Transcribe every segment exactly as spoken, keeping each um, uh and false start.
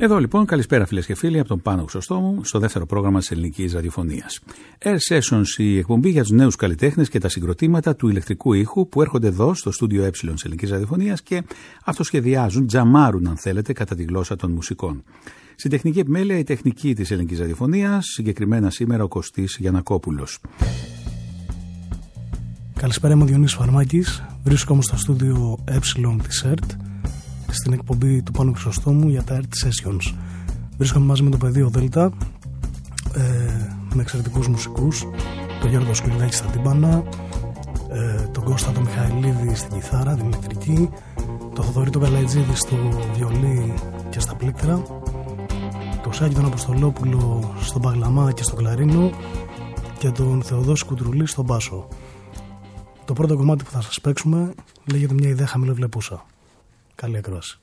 Εδώ λοιπόν, καλησπέρα φίλες και φίλοι από τον Πάνο Χρυσοστόμου στο δεύτερο πρόγραμμα της ελληνικής ραδιοφωνίας. Air Sessions, η εκπομπή για τους νέους καλλιτέχνες και τα συγκροτήματα του ηλεκτρικού ήχου που έρχονται εδώ στο στούντιο Ε της ελληνικής ραδιοφωνίας και αυτοσχεδιάζουν, τζαμάρουν αν θέλετε, κατά τη γλώσσα των μουσικών. Στην τεχνική επιμέλεια η τεχνική της ελληνικής ραδιοφωνίας, συγκεκριμένα σήμερα ο Κωστής Γιαννακόπουλος. Καλησπέρα, είμαι ο Διονύσης Φαρμάκης. Βρίσκομαι στο στούντιο Ε της ΕΡΤ, στην εκπομπή του Πάνου Χρυσοστόμου για τα Air Sessions. Βρίσκομαι μαζί με το πεδίο Δέλτα, ε, με εξαιρετικούς μουσικούς, τον Γιώργο Σκουλιδάκη στα τύμπανα, ε, τον Κώστα τον Μιχαηλίδη στην κιθάρα, την ηλεκτρική, τον Θοδωρή τον Καλαϊτζίδη στο βιολί και στα πλήκτρα, τον Σάκη τον Αποστολόπουλο στον παγλαμά και στο κλαρίνο και τον Θεοδόση Κουτρουλή στον μπάσο. Το πρώτο κομμάτι που θα σας παίξουμε λέγεται «Μια ιδέα χαμηλοβλεπούσα». Καλή ακρόαση.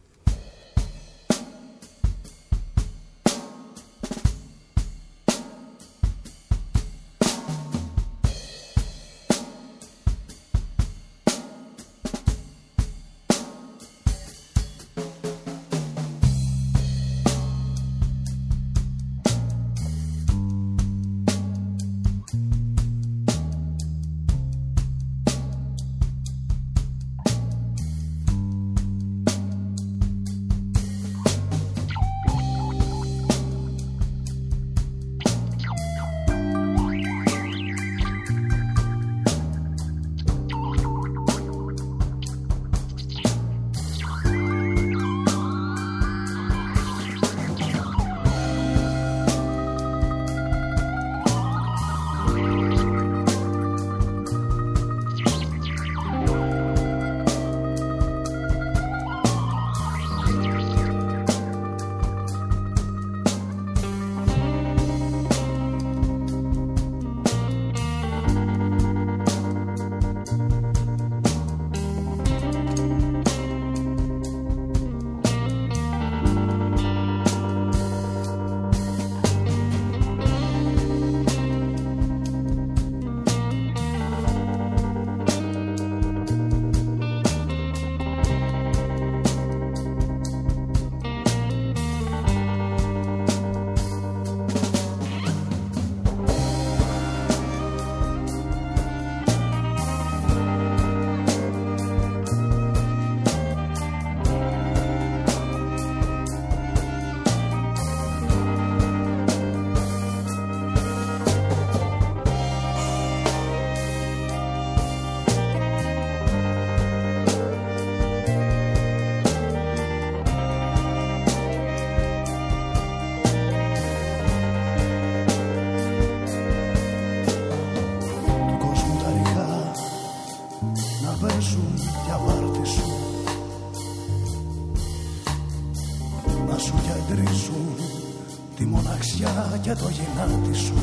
Και το γυνάτι σου.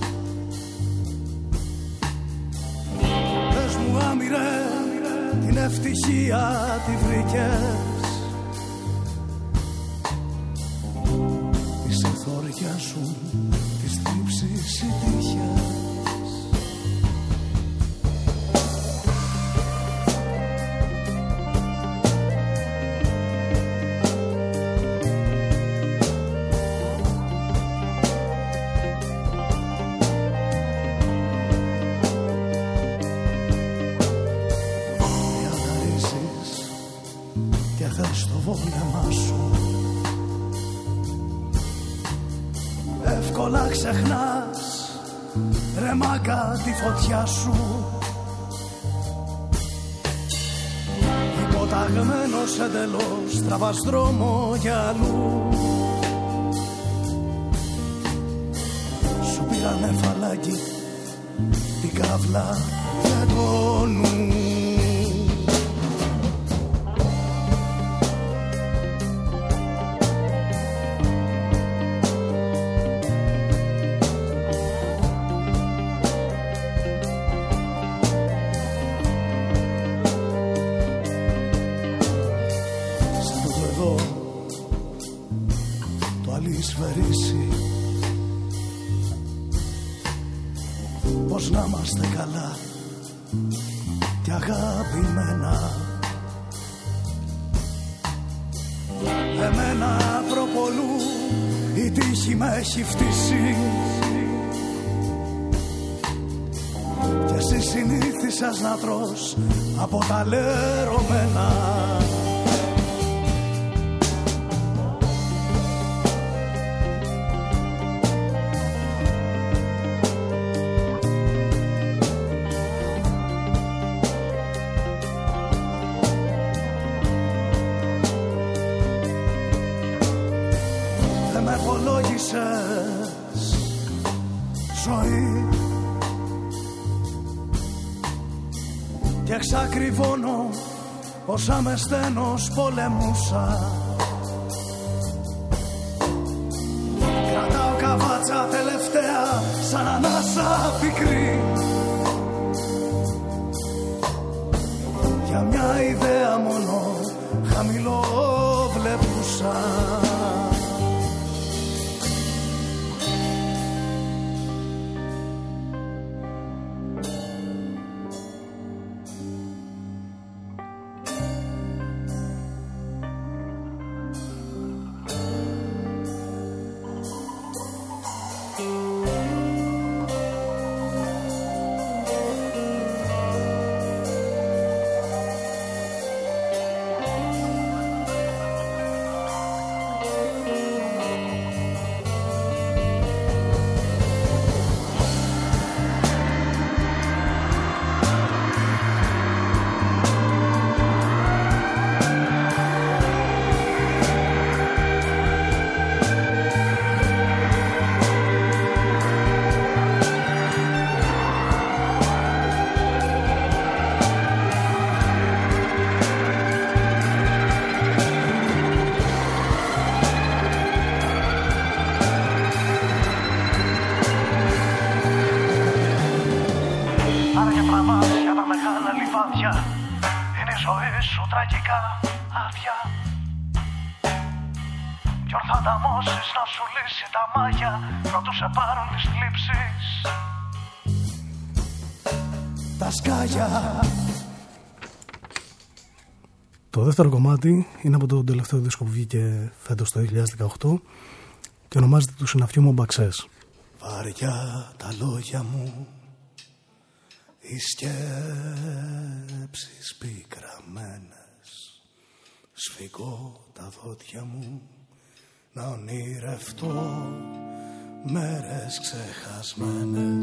Πες μου άμυρε, την ευτυχία τη βρήκες, τη συγχώρια σου, τις θλίψεις οι τύχες. Εύκολα ξεχνάς, ρε μάγκα, τη φωτιά σου. Υποταγμένος εντελώς, τραβάς δρόμο για αλλού. Σου πήρανε φαλάκι, την καύλα και το νου. Πώς να είμαστε καλά και αγαπημένα. εμένα προπολού η τύχη με έχει φτύσει κι εσύ συνήθισες να τρως από τα λερωμένα. Ζωή και εξακριβώνω όσα με στένος πολεμούσα. Κρατάω καβάτσα τελευταία σαν ανάσα πικρή για μια ιδέα μόνο χαμηλό βλέπουσα. Το δεύτερο κομμάτι είναι από το τελευταίο δίσκο που βγήκε φέτος το δύο χιλιάδες δεκαοκτώ και ονομάζεται του συναφιού μου Μπαξές. Βαριά τα λόγια μου, οι σκέψεις πικραμένες, σφιγγώ τα δόντια μου να ονειρευτώ μέρες ξεχασμένες.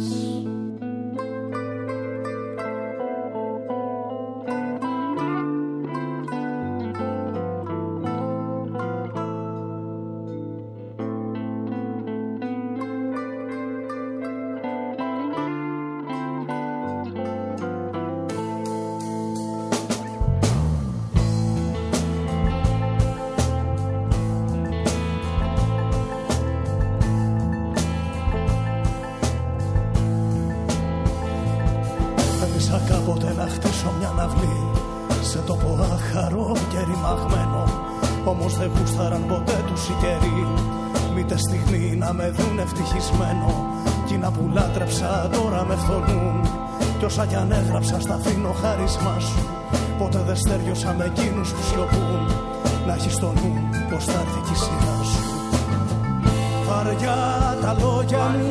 Κάποτε να χτίσω μια ναυλή σε τόπο άχαρο και ρημαγμένο, όμως δεν γούσταραν ποτέ τους οι καιροί μήτε στιγμή να με δουν ευτυχισμένο. Κι που λάτρεψα τώρα με φθονούν κι όσα κι αν έγραψα στα αφήνω χάρισμά σου. Ποτέ δεν στέριωσα με εκείνους που σιωπούν, να έχεις στο νου πως θα έρθει κι η σειρά σου. Βαριά τα λόγια μου,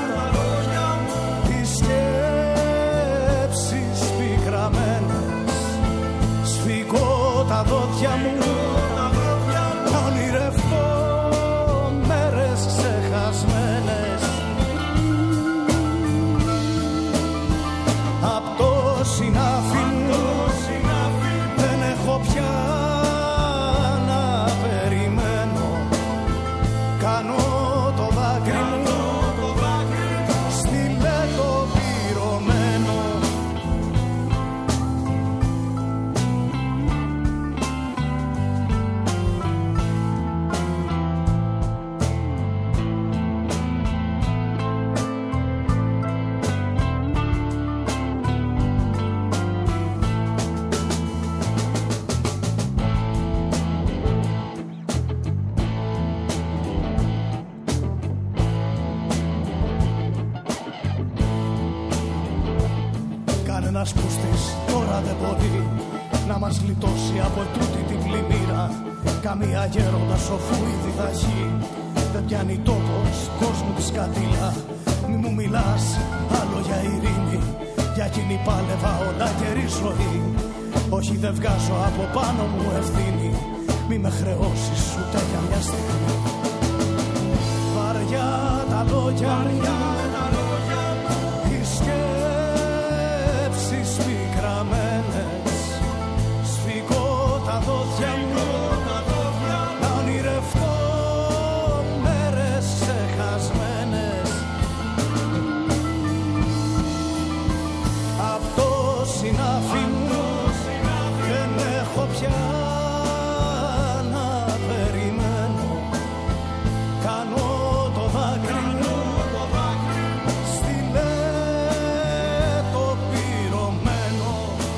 τις σκέψεις πικραμένες, σφιγγώ τα δόντια μου, ονειρευτώ μέρες ξεχασμένες. Απ' το συνάφι μου δεν έχω πια να περιμένω, κάνω το δάκρυ μου, στείλε το πυρωμένο. Κανένας πούστης τώρα δεν μπορεί να μας γλιτώσει από τούτη την πλημμύρα. Καμία γέροντα σοφού ήδη δαχή. Δεν πιάνει τόπος κόσμου τη σκατήλα. Μη μου μιλάς άλλο για ειρήνη, για εκείνη πάλευα ολάκερη ζωή. Όχι, δεν βγάζω από πάνω μου ευθύνη. Μη με χρεώσεις ούτε για μια στιγμή. Βαριά τα λόγια μου, οι σκέψεις πικραμένες. Σφίγγω τα δόντια μου, να ονειρευτώ μέρες ξεχασμένες. Απ' το συνάφι μου δεν έχω πια να περιμένω. Κάνω το δάκρυ μου, στείλε το πυρωμένο.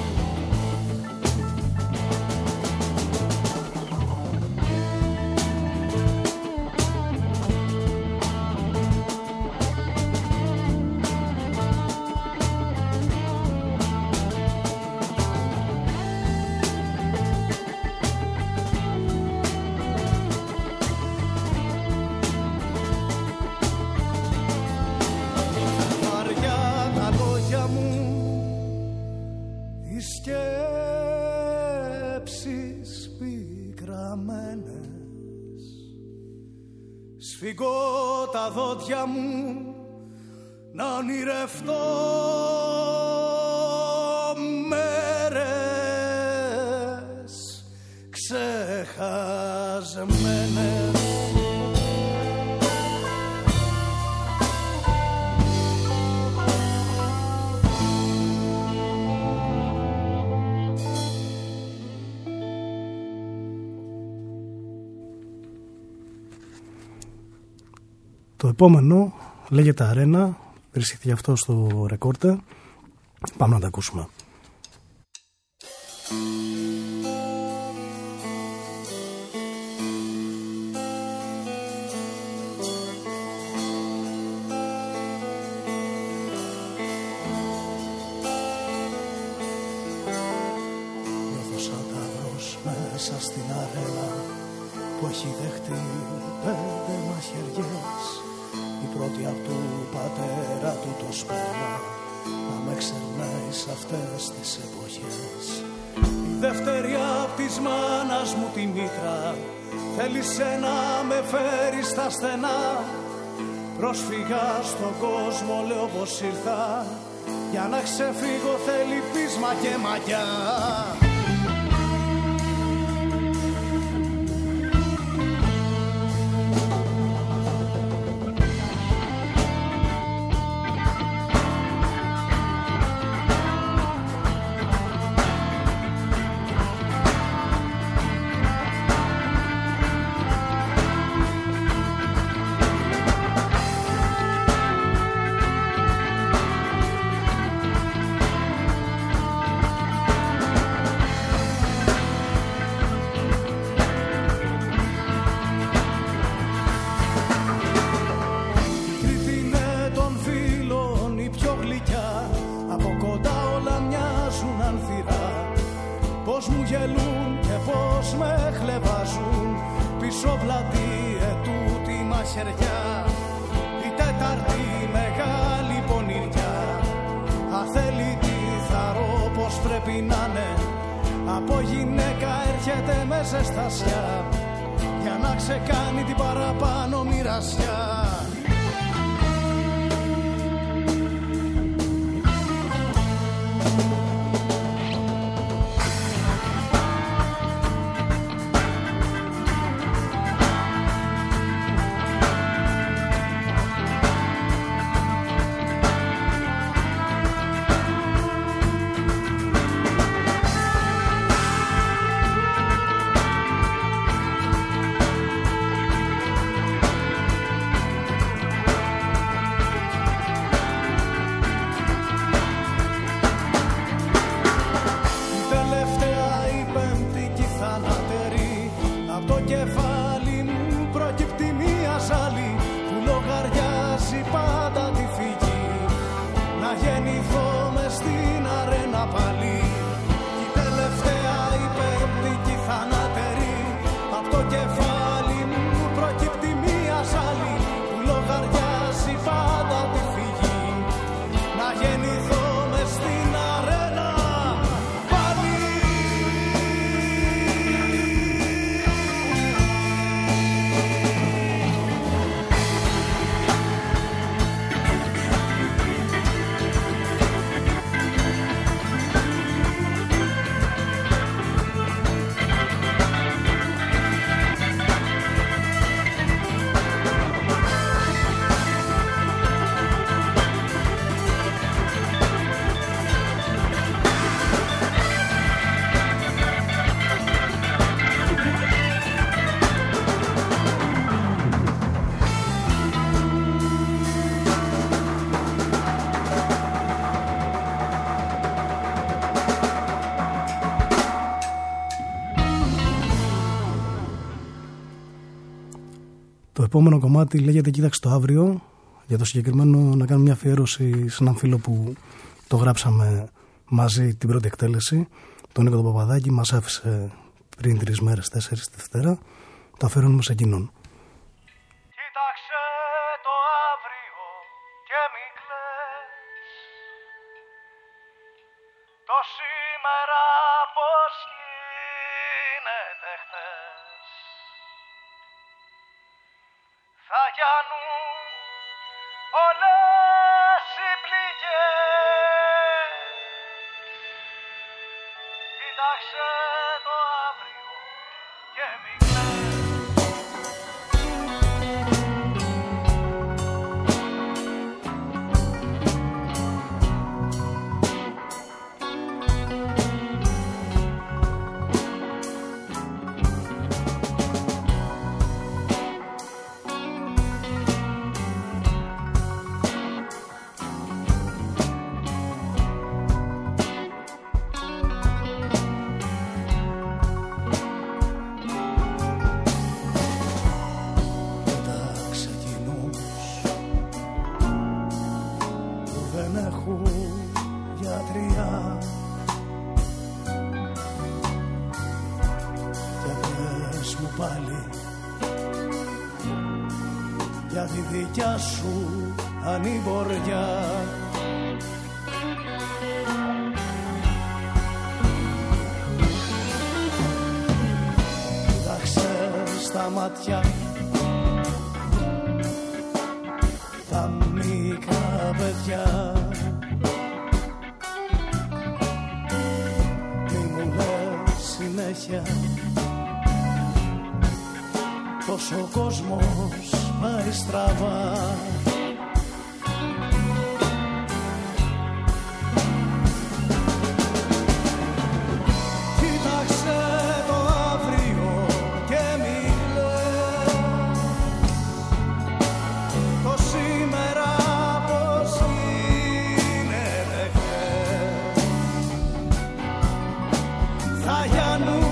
Βαριά τα λόγια μου, οι σκέψεις πικραμένες. Σφίγγω τα δόντια μου, να ονειρευτώ μέρες ξεχασμένες. Το επόμενο λέγεται Αρένα, βρίσκεται αυτό στο ρεκόρτε. Πάμε να τα ακούσουμε. Νιώθω σαν ταύρος μέσα στην αρένα που έχει δεχτεί πέντε μαχαιριές. Η πρώτη απ' του πατέρα του το σπέρμα να με ξερνάει σ' αυτές τις εποχές. Η δεύτερη απ' της μάνας μου τη μήτρα θέλησε να με φέρει στα στενά. Πρόσφυγα στον κόσμο λέω πως ήρθα, για να ξεφύγω θέλει πείσμα και μαγιά. Πώς μου γελούν και πώς με χλεβάζουν πίσω πλατή ετούτη μαχαιριά. Η τέταρτη μεγάλη πονηριά αθέλητη θαρώ πως πρέπει να είναι. Από γυναίκα έρχεται με ζεστασιά για να ξεκάνει την παραπάνω μοιρασιά. Το επόμενο κομμάτι λέγεται «Κοίταξε το αύριο». Για το συγκεκριμένο να κάνουμε μια αφιέρωση σε έναν φίλο που το γράψαμε μαζί την πρώτη εκτέλεση, τον Νίκο τον Παπαδάκη, μας άφησε πριν τρεις μέρες, τέσσερις τη Δευτέρα. Το αφιερώνουμε σε εκείνον. Κοίταξε το αύριο και μη κλαις, το σήμερα πως γίνεται χθες. Θα γιάνουν όλες οι πληγές. Κοίταξε το αύριο και μη για τη δικιά σου ανημποριά. Κοίταξε στα μάτια τα μικρά παιδιά, μη μου λες συνέχεια πως ο κόσμος πάει στραβά. Κοίταξε το αύριο και μη κλαις, το σήμερα πως γίνεται χθες. Θα γιάνουν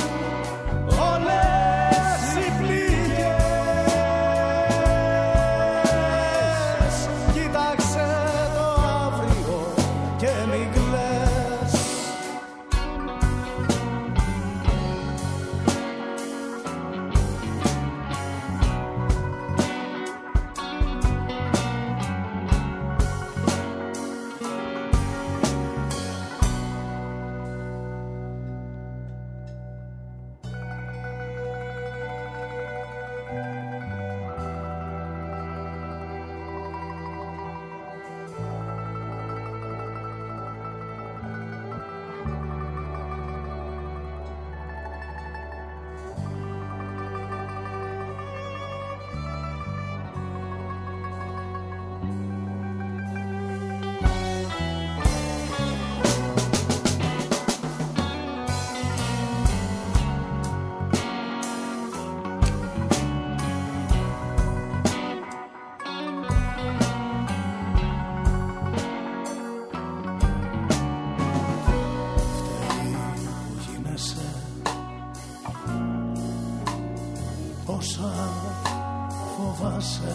φοβάσαι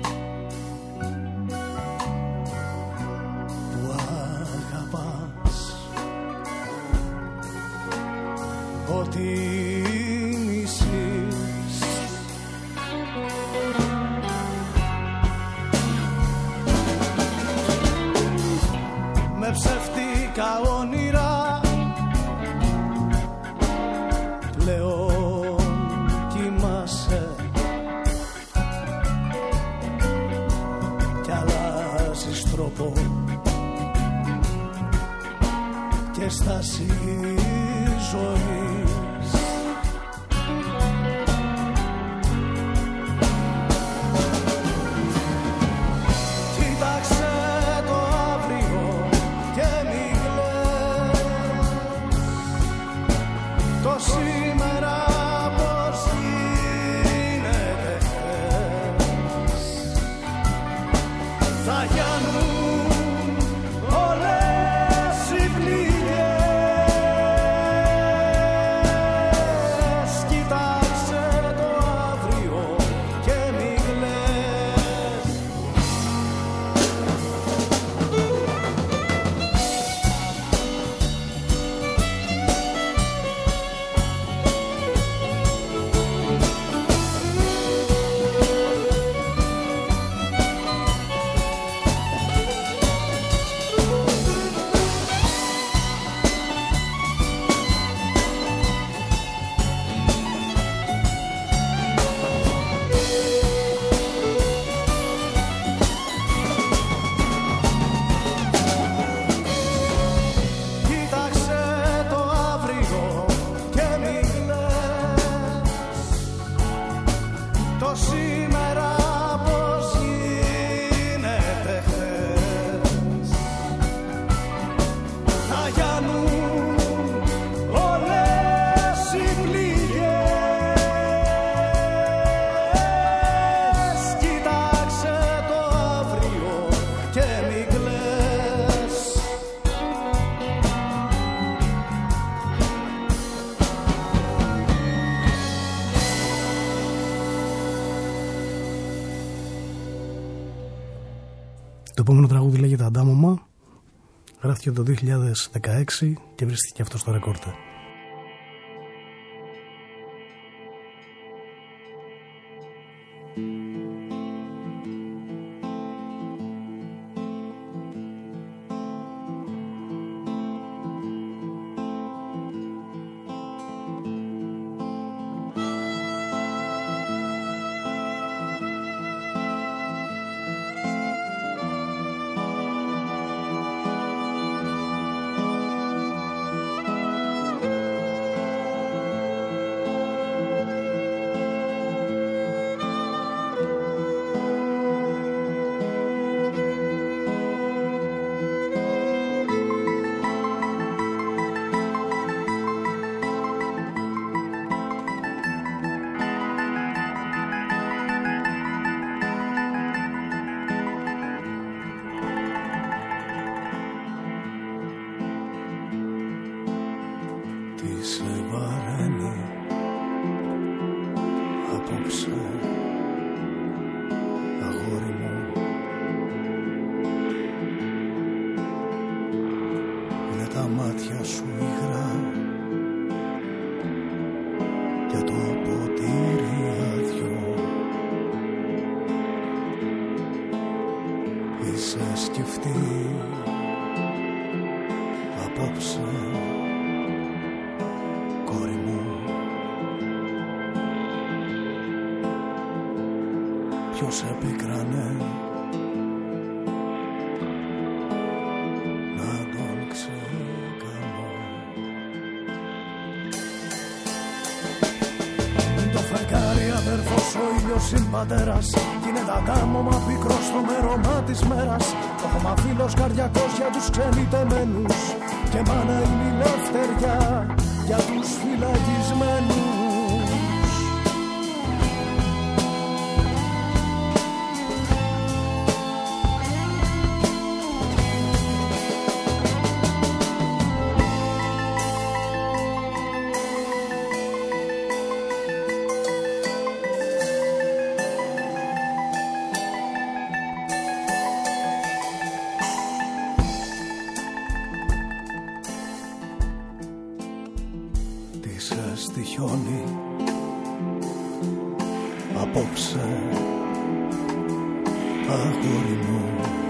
που αγαπάς, ότι μισείς. Με ψεύτικα όνειρα πλέον κοιμάσαι κι αλλάζεις τρόπο και στάση ζωής. Όλες οι πληγές Το επόμενο τραγούδι λέγεται Αντάμωμα. Γράφτηκε το δύο χιλιάδες δεκαέξι και βρίσκεται και αυτό στο ρεκόρτερ. Ποιος επίκρανε να τον ξεκαμώ. Το φεγγάρι αδερφός, ο ήλιος είναι πατέρας κι είναι ταντάμωμα πικρό στο μέρωμα της μέρας. Το χώμα φίλος καρδιακός για τους ξενιτεμένους και μάνα είναι η λευτεριά για τους φυλακισμένους. Στη χιόνι απόψε, αγόρι μου,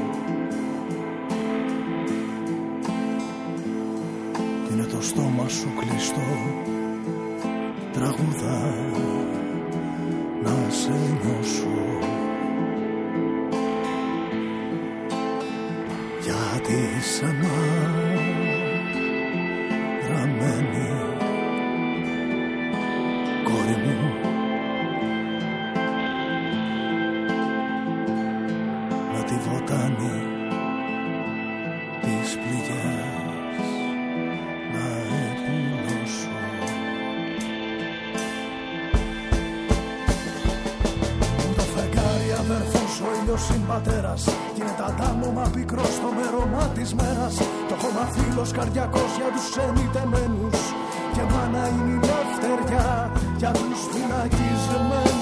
κι είναι το στόμα σου κλειστό, τραγουδά να σε νιώσω, γιατί είσαι αναγραμμένη, κόρη μου, με τη βοτάνη τις πληγές να επουλώσω. Το φεγγάρι αδερφός, ο ήλιος είναι πατέρας κι είναι ταντάμωμα πικρό στο μέρωμα της μέρας. Το χώμα φίλος καρδιακός για τους ξενιτεμένους και μάνα είναι η λευτεριά για τους φυλακισμένους.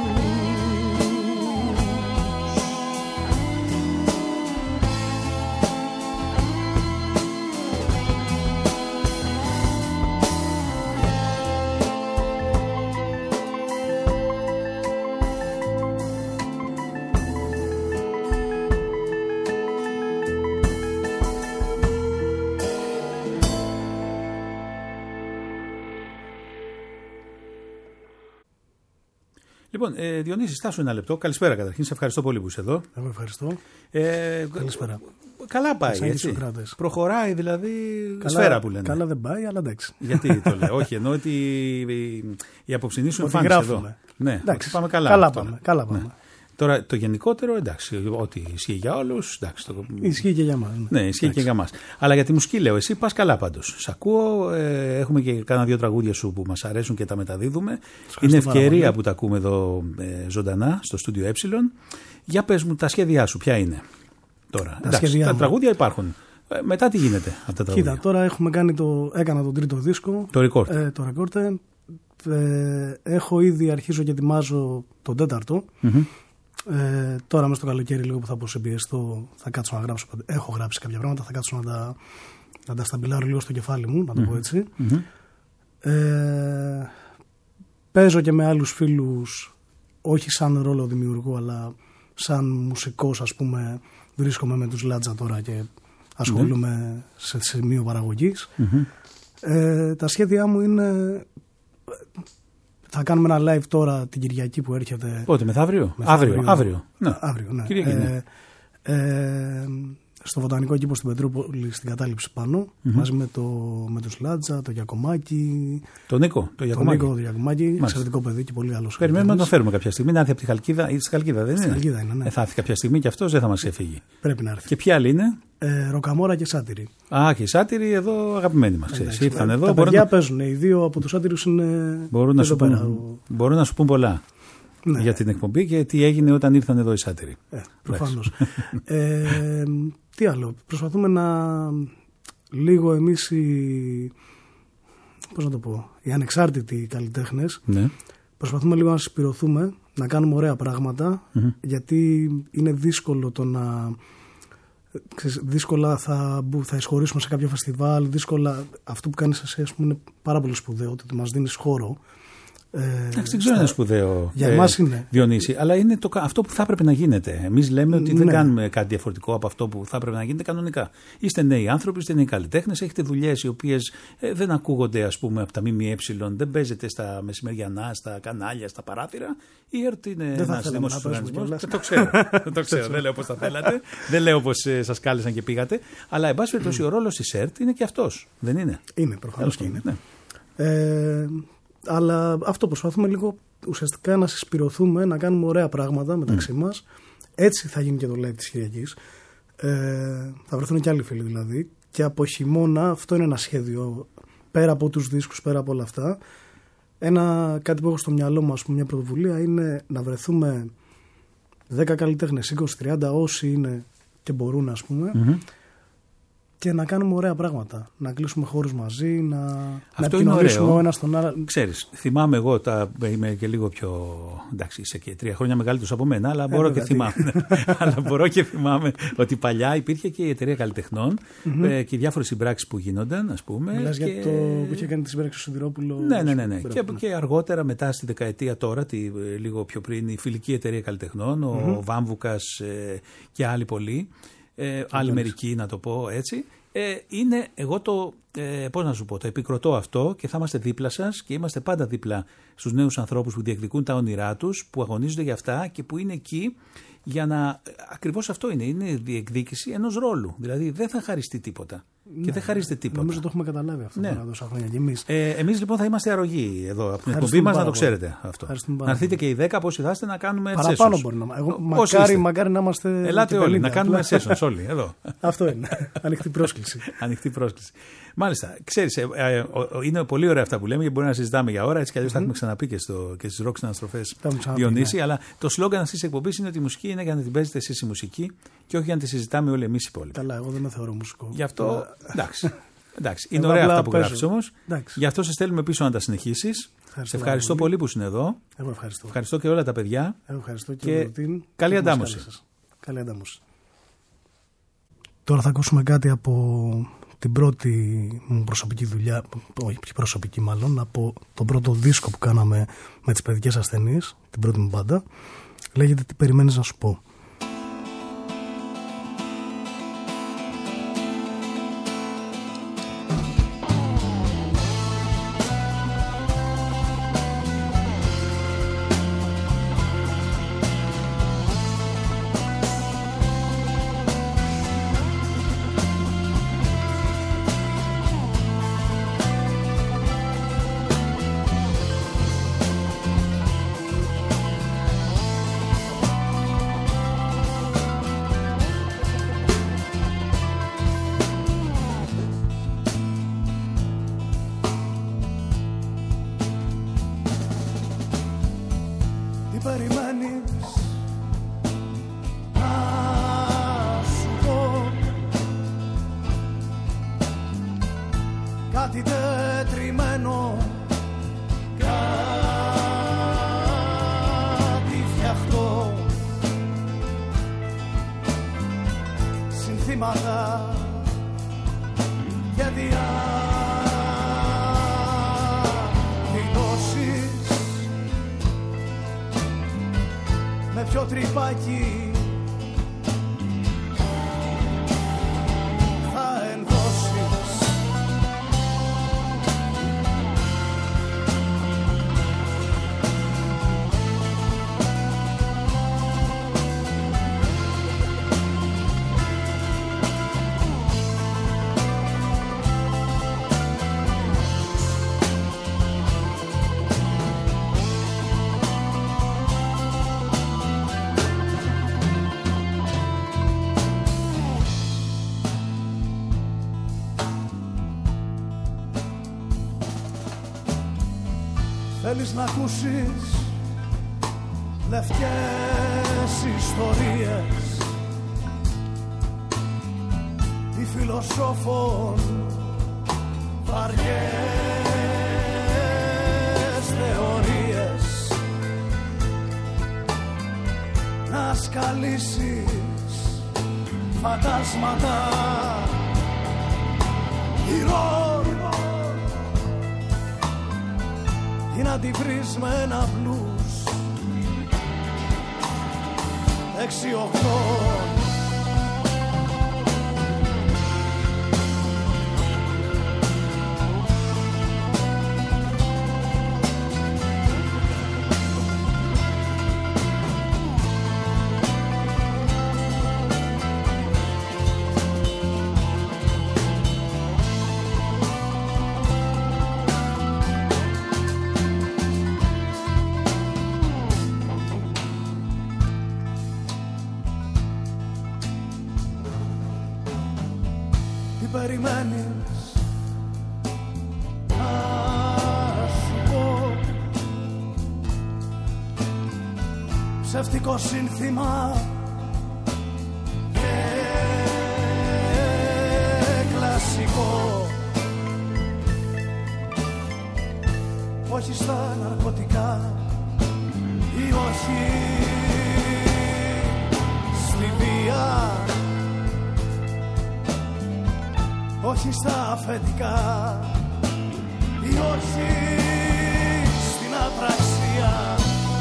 Λοιπόν, ε, Διονύση, στάσου ένα λεπτό. Καλησπέρα καταρχήν. Σε ευχαριστώ πολύ που είσαι εδώ. Εγώ ευχαριστώ. Ε, Καλησπέρα. Καλά πάει, έτσι. Προχωράει δηλαδή καλά, σφαίρα που λένε. Καλά δεν πάει, αλλά εντάξει. Γιατί το λέω, όχι, εννοώ ότι η, η αποψινή σου εμφάνιση εδώ. Ναι, εντάξει, πάμε καλά. Καλά πάμε. Καλά πάμε. Ναι. Τώρα το γενικότερο, εντάξει, ό,τι ισχύει για όλους. Το... Ισχύει και για μας. Ναι, ναι ισχύει εντάξει. και για μας. Αλλά για τη μουσική λέω, εσύ πας καλά πάντως. Σ' ακούω, ε, έχουμε και κάνα δύο τραγούδια σου που μας αρέσουν και τα μεταδίδουμε. Είναι ευκαιρία που τα ακούμε εδώ ε, ζωντανά στο στούντιο Ε. Για πες μου τα σχέδιά σου, ποια είναι τώρα. Τα, εντάξει, τα μου. τραγούδια υπάρχουν. Ε, μετά τι γίνεται από τα τραγούδια. Κοίτα, τώρα έχουμε κάνει το, έκανα τον τρίτο δίσκο. Το record. Ε, το record. Ε, έχω ήδη αρχίσω και ετοιμάζω τον τέταρτο. Mm-hmm. Ε, τώρα μέσα στο καλοκαίρι λίγο που θα προσεμπιεστώ θα κάτσω να γράψω. Έχω γράψει κάποια πράγματα, θα κάτσω να τα, να τα σταμπιλάρω λίγο στο κεφάλι μου, να το mm. πω έτσι. Mm-hmm. Ε, παίζω και με άλλους φίλους, όχι σαν ρόλο δημιουργού, αλλά σαν μουσικός, ας πούμε. Βρίσκομαι με τους Λάτζα τώρα και ασχολούμαι mm-hmm. σε σημείο παραγωγής. Mm-hmm. Ε, τα σχέδιά μου είναι... Θα κάνουμε ένα live τώρα την Κυριακή που έρχεται. Πότε, μεθαύριο? Αύριο. Αύριο. Αύριο, ναι. Αύριο, ναι. Κυριακή, ναι. Ε, ε, στο Βοτανικό Κήπο στην Πετρούπολη, στην κατάληψη πάνω, mm-hmm. μαζί με, το, με τους Λάτζα, το Γιακομάκη. Τον Νίκο, το Γιακομάκη. Τον Νίκο, το Γιακομάκη. Εξαιρετικό παιδί και πολύ άλλο. Περιμένουμε να το φέρουμε κάποια στιγμή. Να έρθει από τη Χαλκίδα. Ή στη Χαλκίδα, δεν είναι? Στη Χαλκίδα είναι, ναι. Ε, θα έρθει κάποια στιγμή και αυτό δεν θα μας έφυγει. Πρέπει να έρθει. Και ποιοι άλλοι είναι? Ε, Ροκαμόρα και Σάτυρη. Α, και οι Σάτυροι εδώ αγαπημένοι μας. Εντάξει, ήρθαν τα εδώ. Τα παιδιά να... παίζουν. Οι δύο από τους Σάτυρους είναι. Μπορούν να, σου πούν, μπορούν να σου πούν πολλά. Ναι. Για την εκπομπή και τι έγινε όταν ήρθαν εδώ οι Σάτυροι. Ε, προφανώς. ε, τι άλλο. Προσπαθούμε να λίγο εμείς οι, πώς να το πω, οι ανεξάρτητοι καλλιτέχνες, ναι. προσπαθούμε λίγο να συσπηρωθούμε, να κάνουμε ωραία πράγματα, mm-hmm. γιατί είναι δύσκολο το να... Δύσκολα θα, θα εισχωρήσουμε σε κάποιο φεστιβάλ, δύσκολα αυτό που κάνεις εσύ, ας πούμε, είναι πάρα πολύ σπουδαίο, ότι μας δίνεις χώρο. Εντάξει, δεν ξέρω αν είναι σπουδαίο, για εμάς είναι. Διονύση, αλλά είναι το, αυτό που θα έπρεπε να γίνεται. Εμείς λέμε ότι ναι. δεν κάνουμε κάτι διαφορετικό από αυτό που θα έπρεπε να γίνεται κανονικά. Είστε νέοι άνθρωποι, είστε νέοι καλλιτέχνες, έχετε δουλειές οι οποίες ε, δεν ακούγονται, ας πούμε, από τα ΜΜΕ, δεν παίζετε στα μεσημεριανά, στα κανάλια, στα παράθυρα. Η ΕΡΤ είναι ένας δημόσιος οργανισμός. Το ξέρω, το ξέρω. Δεν λέω πώς θα θέλατε, δεν λέω πώς ε, σας κάλεσαν και πήγατε. Αλλά, εν πάση περιπτώσει, ο ρόλος της ΕΡΤ είναι και αυτός, δεν είναι? Είναι, προφανώς και είναι. Ε, Αλλά αυτό προσπαθούμε λίγο ουσιαστικά να συσπηρωθούμε, να κάνουμε ωραία πράγματα μεταξύ mm. μας. Έτσι θα γίνει και το live της Κυριακής. Ε, θα βρεθούν και άλλοι φίλοι δηλαδή. Και από χειμώνα αυτό είναι ένα σχέδιο. Πέρα από τους δίσκους, πέρα από όλα αυτά. Ένα, κάτι που έχω στο μυαλό μου, ας πούμε, μια πρωτοβουλία είναι να βρεθούμε δέκα καλλιτέχνες, είκοσι τριάντα όσοι είναι και μπορούν, ας πούμε. Mm-hmm. Και να κάνουμε ωραία πράγματα. Να κλείσουμε χώρους μαζί, να, να επικοινωνήσουμε ο ένας τον άλλο. Ξέρεις, θυμάμαι εγώ, τα, είμαι και λίγο πιο. Εντάξει, είσαι και τρία χρόνια μεγαλύτερος από μένα, αλλά μπορώ, ε, και, θυμάμαι, αλλά μπορώ και θυμάμαι ότι παλιά υπήρχε και η εταιρεία καλλιτεχνών mm-hmm. ε, και διάφορες συμπράξεις που γίνονταν, ας πούμε. Μιλάς και... για το που είχε κάνει τη συμπράξη του Σιδηρόπουλου. Ναι, ναι, ναι. ναι. Και, και αργότερα, μετά στη δεκαετία τώρα, τη, λίγο πιο πριν, η Φιλική Εταιρεία Καλλιτεχνών, mm-hmm. ο Βάμβουκας ε, και άλλοι πολλοί. Ε, άλλη μερική, να το πω έτσι. Ε, είναι εγώ το, ε, πώς να σου πω, το επικροτώ αυτό και θα είμαστε δίπλα σας και είμαστε πάντα δίπλα στους νέους ανθρώπους που διεκδικούν τα όνειρά τους, που αγωνίζονται για αυτά και που είναι εκεί για να. Ακριβώς αυτό είναι. Είναι διεκδίκηση ενός ρόλου. Δηλαδή δεν θα χαριστεί τίποτα. Ναι, και δεν χαρίζεται τίποτα. Νομίζω το έχουμε καταλάβει αυτό ναι. τόσα χρόνια κι εμείς. Ε, εμείς λοιπόν θα είμαστε αρρωγοί εδώ από την εκπομπή μας, να το ξέρετε αυτό. Να έρθετε και οι δέκα από όσοι θα είστε να κάνουμε sessions. Παραπάνω μπορεί να εγώ, μακάρι, μακάρι να είμαστε. Ελάτε όλοι, να κάνουμε sessions όλοι εδώ. Αυτό είναι. Ανοιχτή πρόσκληση. Ανοιχτή πρόσκληση. Μάλιστα, ξέρεις, ε, ε, ε, είναι πολύ ωραία αυτά που λέμε και μπορεί να συζητάμε για ώρα. Έτσι κι αλλιώς mm-hmm. τα έχουμε ξαναπεί και, στο, και στις rock συναναστροφές Διονύση. Ναι. Αλλά το σλόγγαν αυτής της εκπομπής είναι ότι η μουσική είναι για να την παίζετε εσείς η μουσική και όχι για να τη συζητάμε όλοι εμείς οι υπόλοιποι. Καλά, εγώ δεν με θεωρώ μουσικό. Γι' αυτό. Εντάξει. Εντάξει. Είναι ωραία αυτά που γράφεις όμως. Γι' αυτό σε στέλνουμε πίσω να τα συνεχίσεις. Σε ευχαριστώ πολύ που είσαι εδώ. Εγώ ευχαριστώ. Ευχαριστώ και όλα τα παιδιά. Εγώ ευχαριστώ και, και την... καλή αντάμωση. Καλή αντάμωση. Τώρα θα ακούσουμε κάτι από την πρώτη μου προσωπική δουλειά, όχι προσωπική μάλλον, από τον πρώτο δίσκο που κάναμε με τις παιδικές ασθενείς, την πρώτη μου μπάντα. Λέγεται «Τι περιμένεις να σου πω». Κάτι τετριμένο, κάτι φτιαχτό, χρήματα και διαδηλώσεις με ποιο τρυπάκι θέλεις να ακούσεις λευκές ιστορίες ή φιλοσόφων βαριές θεωρίες, να σκαλίσεις φαντάσματα ηρώων ή να τη βρεις με ένα μπλουζ έξι οχτώ. Περιμένεις να σου πω ψεύτικο σύνθημα και κλασικό, όχι στα ναρκωτικά ή όχι στη βία, όχι στα αφεντικά ή όχι στην απραξία.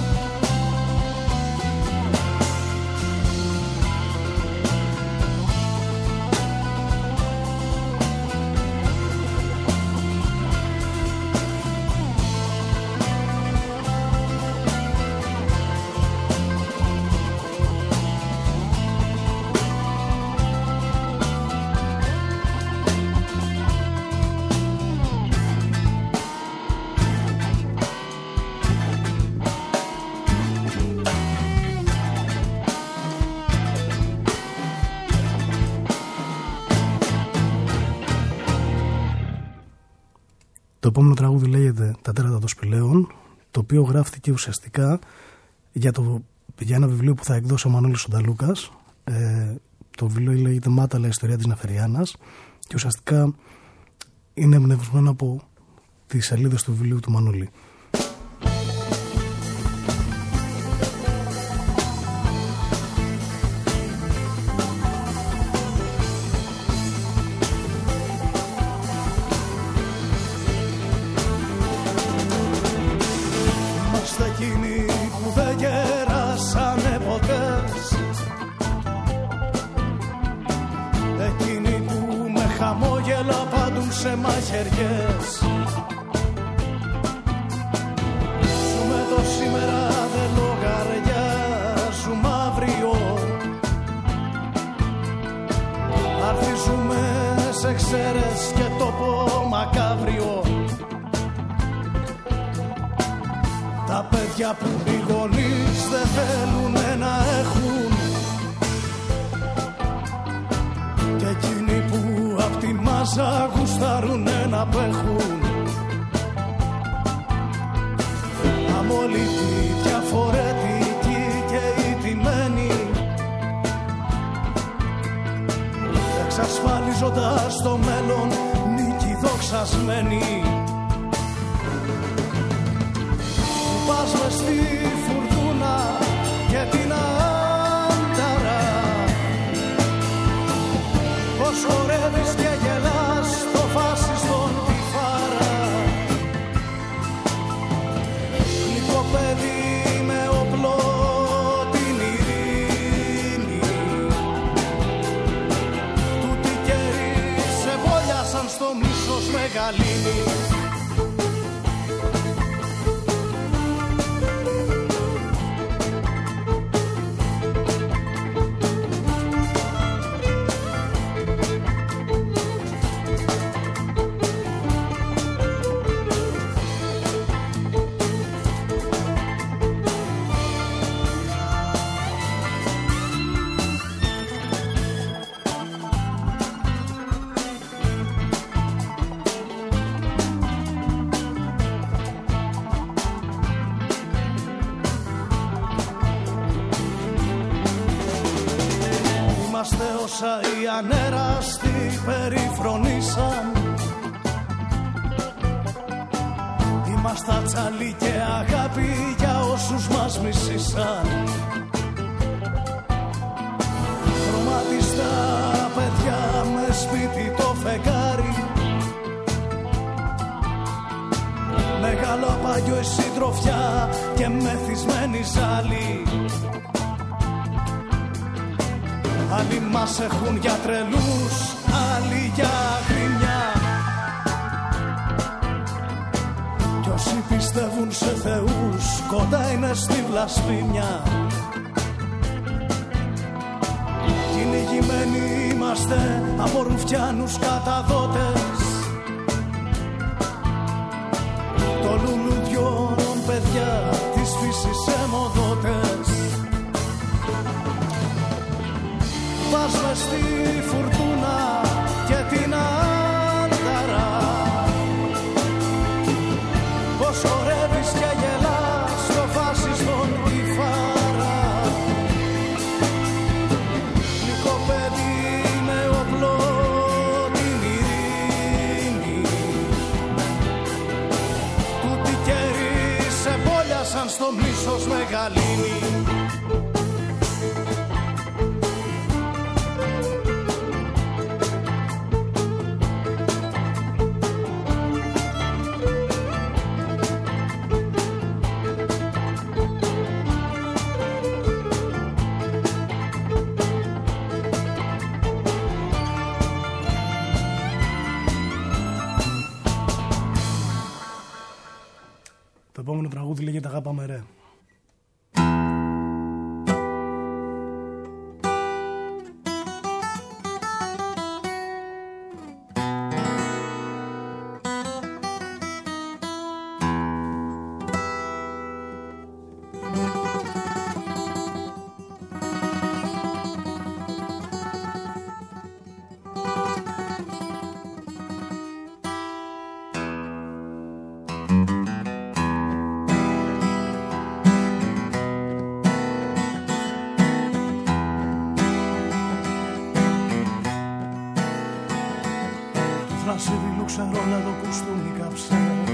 Το επόμενο τραγούδι λέγεται «Τα τέρατα των σπηλαίων», το οποίο γράφτηκε ουσιαστικά για, το, για ένα βιβλίο που θα εκδώσει ο Μανώλης Σονταλούκας. Ε, το βιβλίο λέγεται «Μάταλα, ιστορία της Νεφεριάνας» και ουσιαστικά είναι εμπνευσμένο από τις σελίδες του βιβλίου του Μανώλη. Σε μαχαιριές ζούμε το σήμερα, δεν λογαριάζουμε αύριο. Αρχίζουμε σε ξέρες και τόπο μακάβριο. Τα παιδιά που οι γονείς δεν θέλουν να έχουν και εκείνοι που απ' τη μάζα γουστάρουνε να απέχουν. Αμόλυτοι, διαφορετικοί και ηττημένοι, εξασφαλίζοντας το μέλλον νίκη δοξασμένη. Πας μες στη φουρτούνα και την ανταρά όσα οι ανέραστοι περιφρονήσαν. Είμαστε ατσαλή και αγάπη για όσους μας μισήσαν. Χρωματιστά παιδιά με σπίτι το φεγγάρι, μεγάλο απάγιο η συντροφιά και μεθυσμένη ζάλη. Άλλοι μας έχουν για τρελούς, άλλοι για γρήμια. Κι όσοι πιστεύουν σε θεούς, κοντά είναι στη βλασφήμια. Κυνηγημένοι είμαστε από ρουφιάνους καταδότες, το λουλουδιών παιδιά της φύσης αιμοδότες. Πας μες στη φουρτούνα και την άνταρα, πως χορεύεις και γελάς στο φάσιστον τη φάρα. Γλυκό παιδί με όπλο την ειρήνη, τούτοι καιροί σε πόλιασαν στο μίσος μεγαλύνει. Το επόμενο τραγούδι λέγεται «Αγάπαμε ρε». Φρασίδι ξέρω το κουστούμι κάψε,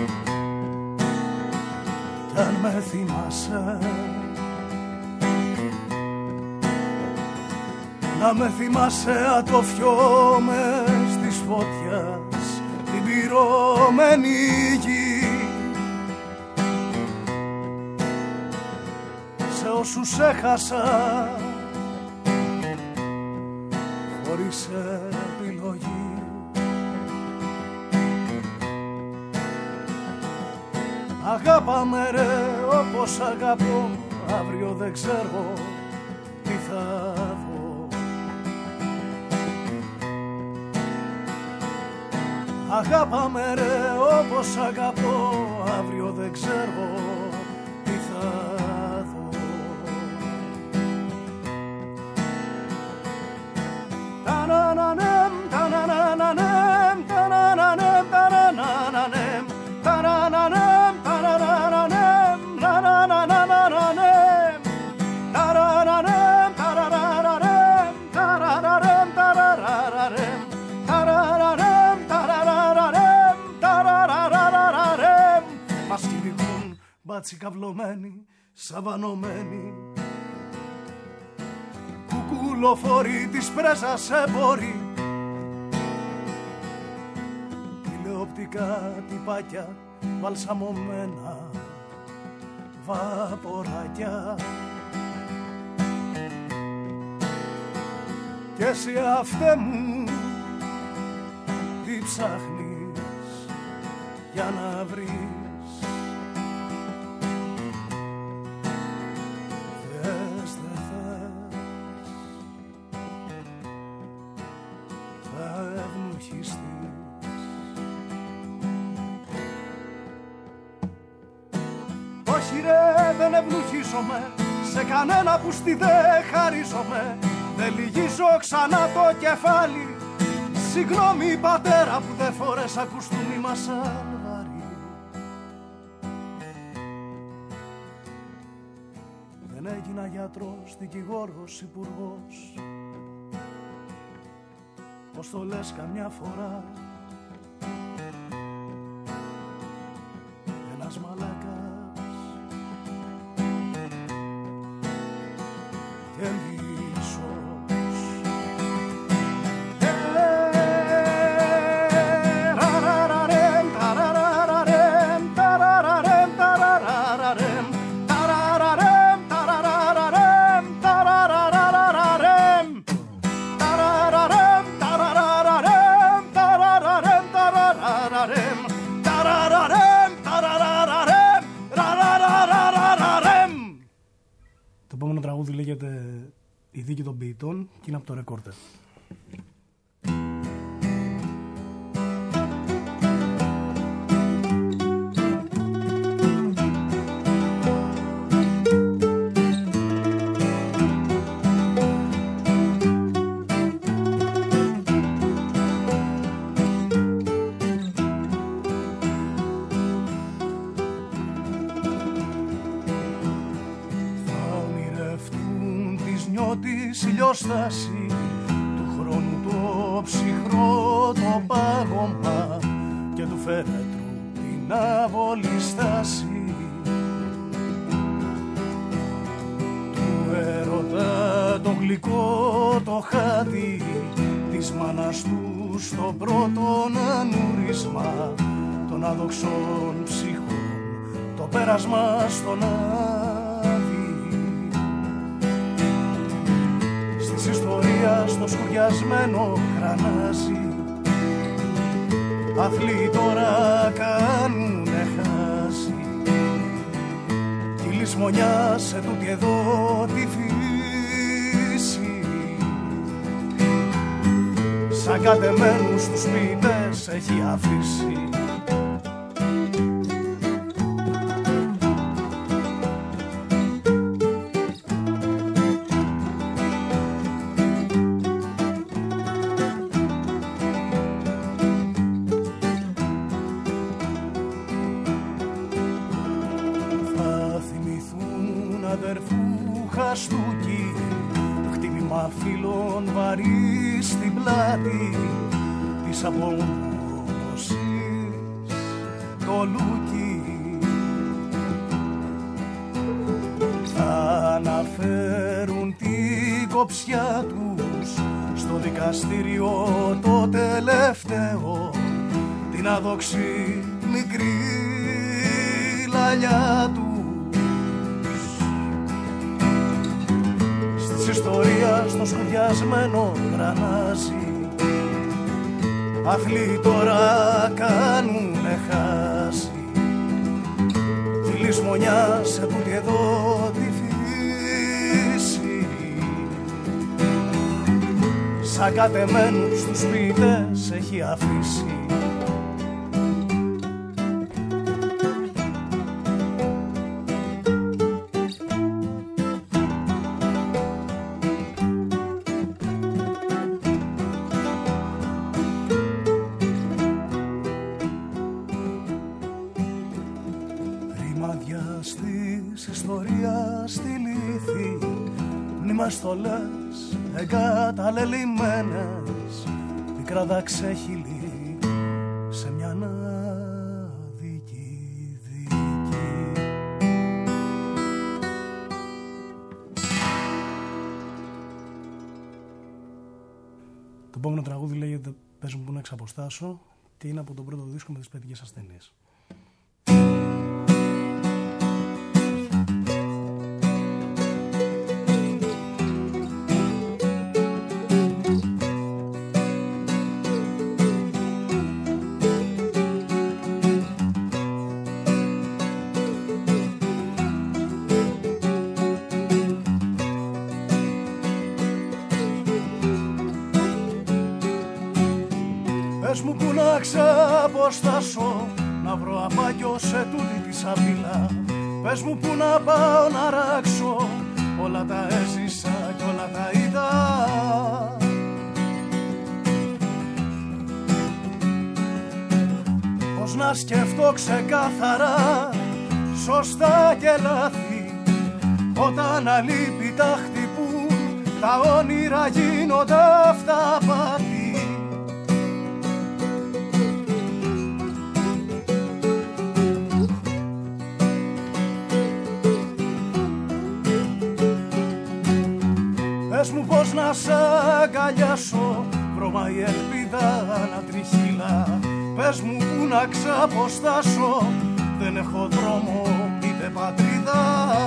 κι αν με θυμάσαι να με θυμάσαι ατοφιό μες της φωτιάς την πυρωμένη γη. Σε όσους έχασα χωρίς επιλογή, αγάπαμε ρε όπως αγαπώ, αύριο δεν ξέρω τι θα δω. Αγάπαμε ρε όπως αγαπώ, αύριο δεν ξέρω τι θα δω. Τα-να-να-νεμ, τα-να-να-να-νεμ, τα-να-να-νεμ, τα-να-να-να-νεμ, τα-να-να-νεμ, τα-να-να-να-νεμ, τα-να-να-να-να-νεμ, τα-να-να-νεμ, τα-να-να-να-νεμ, τα-να-να-νεμ, τα-να-να-να-νεμ, τα-να-να-νεμ, τα-να-να-να-νεμ, τα-να-να-να-νεμ. Μας κυνηγούν μπάτσι καυλωμένοι, σαβανωμένοι, κουκουλοφόροι της πρέσας εμπόροι, τηλεοπτικά τυπάκια βαλσαμωμένα βαποράκια. Κι εσύ αυτέ μου τι ψάχνεις, για να βρεις. Θες δε θες, θα ευνουχιστείς. Όχι ρε, δεν ευνουχίζομαι σε κανένα που στη δε χαρίζομαι. Δεν λυγίζω ξανά το κεφάλι. Συγγνώμη πατέρα που δεν φορέσα κουστούμι σαν βαρύ. Δεν έγινα γιατρός, δικηγόρος, υπουργός. Πώς το λες καμιά φορά. Ένας μαλάκας και το επόμενο τραγούδι λέγεται «Η δίκη των ποιητών» και είναι από το Ρεκόρτερ. Ηλιόσταση του χρόνου το ψυχρό το πάγωμα και του φέρετρου την άβολη στάση του έρωτα το γλυκό το χάδι της μάνας του στο πρώτο ανούρισμα των αδοξών ψυχών το πέρασμα στον άδει. Ιστορία στο σκουριασμένο γρανάζι αθλοί τώρα κάνουνε χάζι κι η λησμονιά σε τούτη εδώ τη φύση σαν κατεμένους τους ποιητές έχει αφήσει. Απομόνωσης το λούκι θα αναφέρουν την κοψιά τους στο δικαστήριο το τελευταίο την αδόξη μικρή λαλιά τους στις ιστορία στο σκουριασμένο γρανάζι αθλοί τώρα κάνουνε χάση τη λησμονιά σε τούτη εδώ τη φύση σαν κατεμένους τους ποιητές έχει αφήσει. Στολές εγκαταλελειμμένες μικρά δαξέχυλοι σε μια άδικη δίκη. Το επόμενο τραγούδι λέγεται «Πες μου που να εξαποστάσω» και είναι από τον πρώτο δίσκο με τις παιδικές ασθένειες. να ξαποστάσω, να βρω απάγιο σε τούτη τη σαβίλα. Πες μου που να πάω να ράξω, όλα τα έζησα κι όλα τα είδα. Πώς να σκεφτώ ξεκάθαρα, σωστά και λάθη, όταν αλίπητα χτυπούν, τα όνειρα γίνονται αυταπάτη. Πες μου πώς να σ' αγκαλιάσω, βρώμα η ελπίδα να τριχύλα. Πες μου που να ξαποστάσω, δεν έχω δρόμο είτε πατρίδα.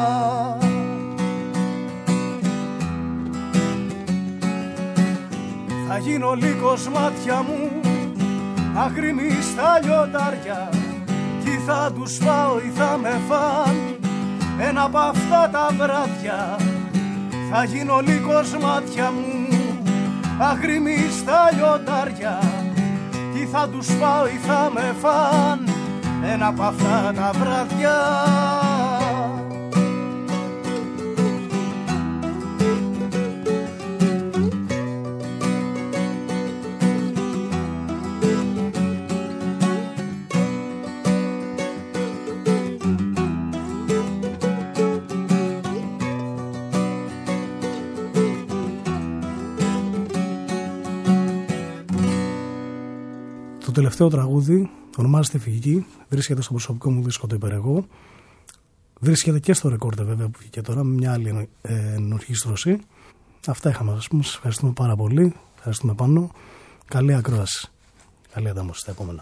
Θα γίνω λύκος μάτια μου, αγρίμι στα λιοντάρια, κι θα τους φάω ή θα με φαν ένα από αυτά τα βράδια. Θα γίνω λύκος μάτια μου, αγρίμι στα λιοντάρια, κι θα τους φάω ή θα με φαν ένα από αυτά τα βράδια. Το τελευταίο τραγούδι ονομάζεται Φυγή, βρίσκεται στο προσωπικό μου δίσκο το Υπερεγώ. Βρίσκεται και στο ρεκόρτε βέβαια που βγήκε τώρα με μια άλλη ε, ενορχήστρωση. Αυτά είχαμε να σας πούμε. Σας ευχαριστούμε πάρα πολύ. Ευχαριστούμε πάνω. Καλή ακρόαση. Καλή αντάμωση στα επόμενα.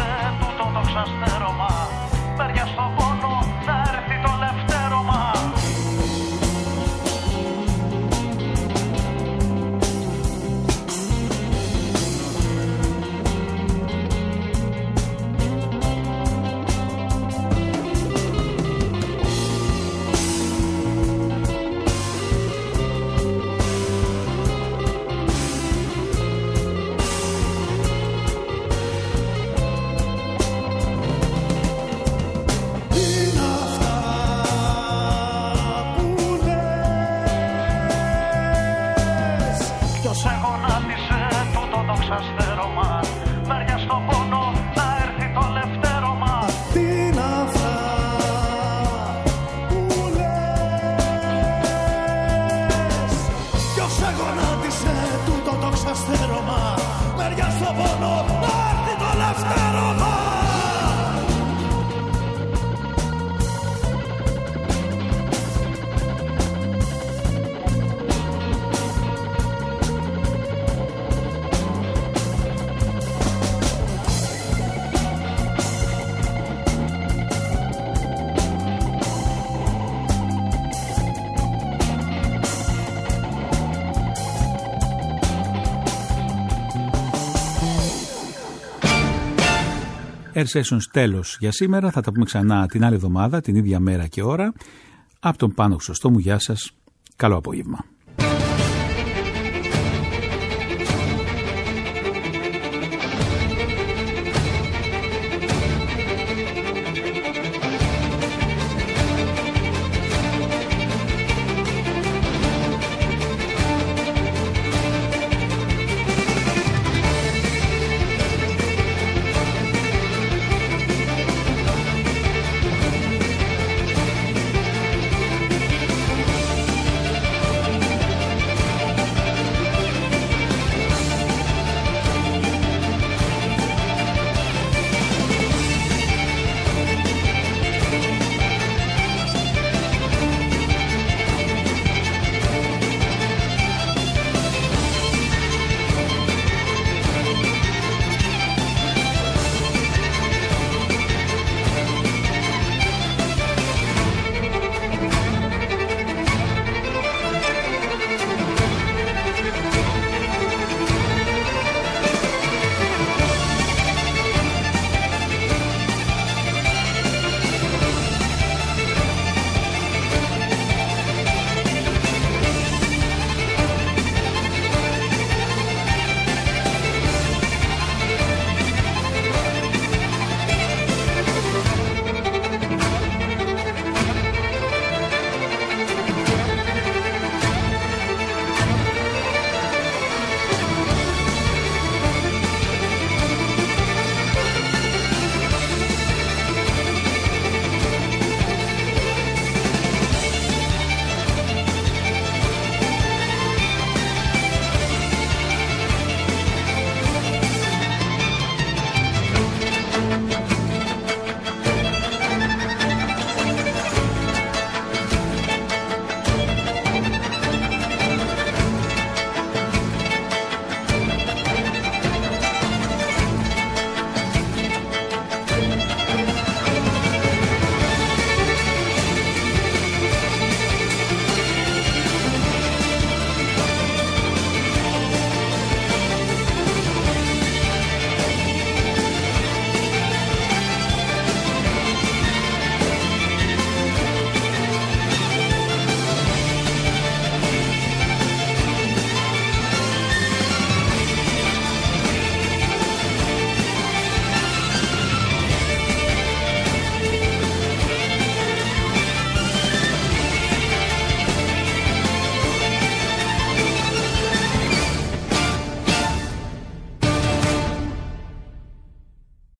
Μεριά στο πόνο να έρθει το λευτερώμα. σε γονάτισε τούτο το ξαστερωμά. Μεριά στο πόνο να έρθει το λευτερωμά. Air Sessions τέλος για σήμερα. Θα τα πούμε ξανά την άλλη εβδομάδα, την ίδια μέρα και ώρα. Από τον Πάνο Χρυσοστόμου, γεια σας. Καλό απόγευμα.